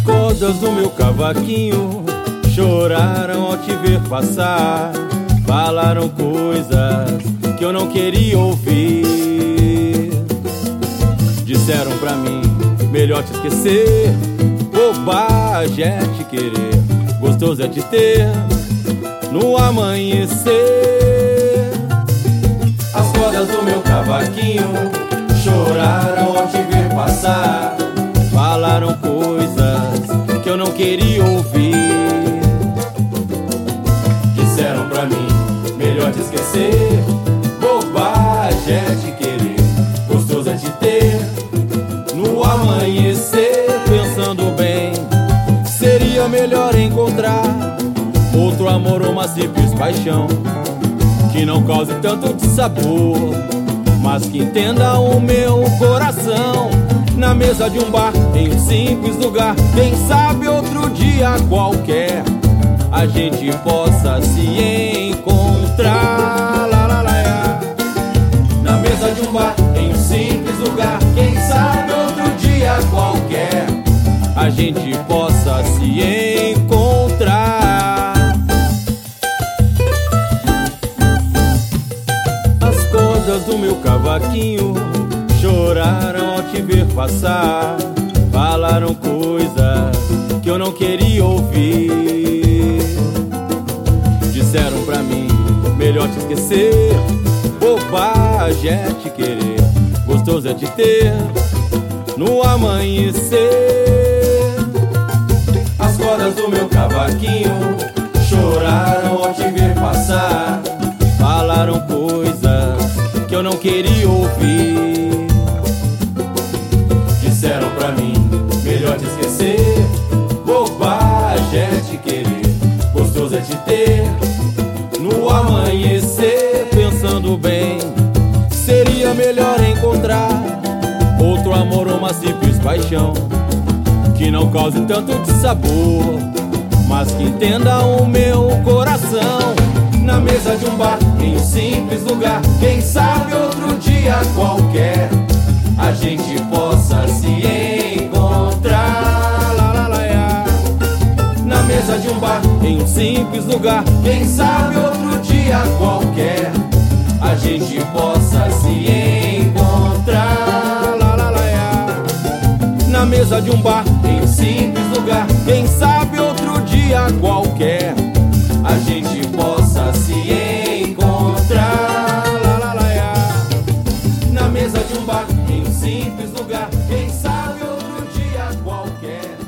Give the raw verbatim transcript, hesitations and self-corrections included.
cordas do meu cavaquinho choraram ao te ver passar. Falaram coisas que eu não queria ouvir. Disseram pra mim, melhor te esquecer. Bobagem é te querer, gostoso é te ter no amanhecer. As cordas do meu cavaquinho choraram ao te ver passar. Falaram coisas que eu não queria ouvir. Disseram pra mim, melhor te esquecer. Bobagem é te querer, gostoso é te ter no amanhecer. Pensando bem, seria melhor encontrar outro amor ou uma simples paixão que não cause tanto dissabor, mas que entenda o meu coração. Na mesa de um bar, em um simples lugar, quem sabe outro dia qualquer a gente possa se encontrar. Lá, lá, lá, lá. Na mesa de um bar, em um simples lugar, quem sabe outro dia qualquer a gente possa se encontrar. As cordas do meu cavaquinho choraram ao te ver passar. Falaram coisas que eu não queria ouvir. Disseram pra mim, melhor te esquecer. Bobagem é te querer, gostoso é te ter no amanhecer. As cordas do meu cavaquinho choraram ao te ver passar. Falaram coisas que eu não queria ouvir. Disseram pra mim, melhor te esquecer. Bobagem é te querer, gostoso é te ter no amanhecer. Pensando bem, seria melhor encontrar outro amor ou uma simples paixão que não cause tanto dissabor, mas que entenda o meu coração. Na mesa de um bar, em um simples lugar, quem sabe outro dia qualquer a gente possa se encontrar. Lá, lá, lá, lá. Na mesa de um bar, em um simples lugar, quem sabe outro dia qualquer a gente possa se encontrar. Lá, lá, lá, lá. Na mesa de um bar, em um simples lugar, quem sabe outro dia qualquer a gente possa se encontrar. Lá, lá, lá, lá. Na mesa de um bar, em um simples lugar, quem sabe outro dia qualquer